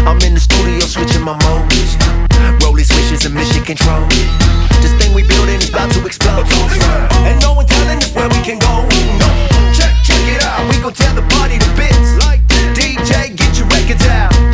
I'm in the studio switching my modes, rolling switches and mission control. This thing we building is about to explode, and no one telling us where we can go. Check it out, we gon' tear the party to bits. DJ, get your records out.